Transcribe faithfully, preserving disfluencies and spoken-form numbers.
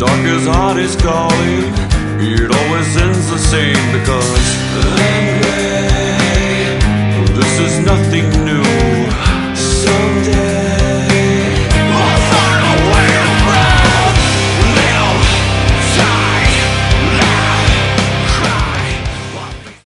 darkest heart is calling. It always ends the same because anyway, this is nothing new.